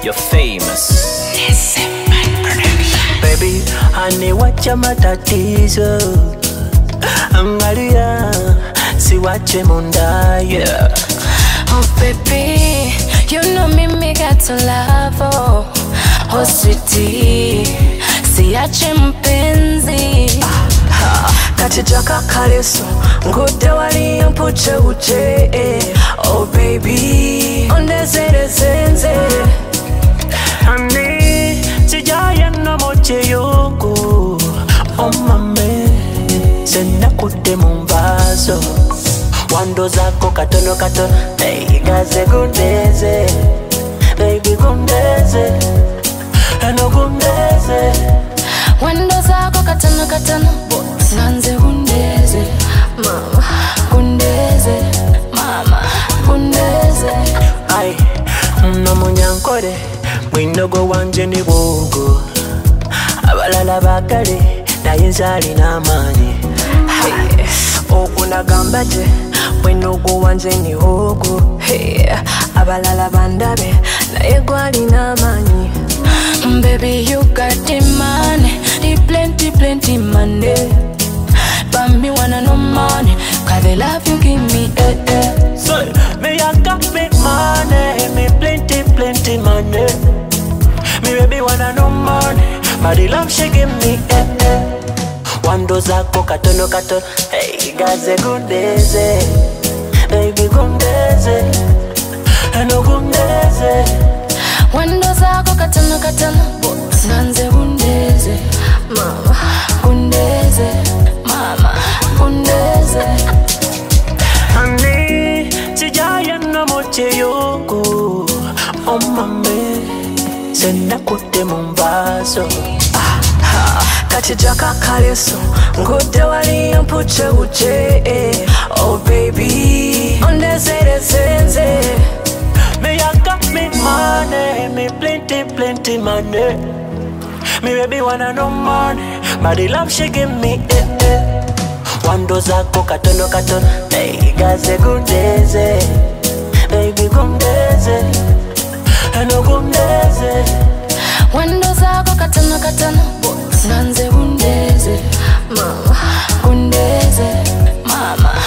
You're famous. Baby, honey, wacha matatizo. Angalia, si wache munda, yeah. Oh baby, you know me got to love, oh sweetie, siache mpenzi. Kachijaka kaleso, ngude wali mpuche uche. Oh baby, ondeze zenze. Honey, sijaya na moche yoko. Oh mame, senda kude mumbazo. Wando zako katono katono, hey gaze gundeze. Baby gundeze, eno gundeze. Wando zako katono katono, nanze gundeze. Mama, gundeze, mama, gundeze. Ay, munyankore, mwindogo wanje ni wogo. Abalala bakale, naye nzali n'amaanyi. Hey, okunagamba je, mwindogo wanje ni wogo. Hey, abalala bandabe, naye gwali n'amaanyi. Baby, you got the money, the plenty money. But me wanna no money, cause the love you give me, So, me I got big money, me plenty money. Me baby wanna no money, but the love she give me, Wando zako katono katono, hey gaze gundeze. Baby gundeze, eno gundeze. Wando zako katono katono, nanze gundeze. Mama, gundeze, mama, gundeze. Honey, sijaya na moche yoko. Oh mame, senda kude mumbazo. Kachijaka kaleso, ngude wali mpuche uche. Oh baby, ondeze zenze. Me I got me money, me plenty money. Me baby wanna no money, but the love she give me, Wando zako katono katono, hey gaze gundeze. Baby gundeze, eno gundeze. Wando zako katono katono, nanze gundeze. Mama, gundeze, mama,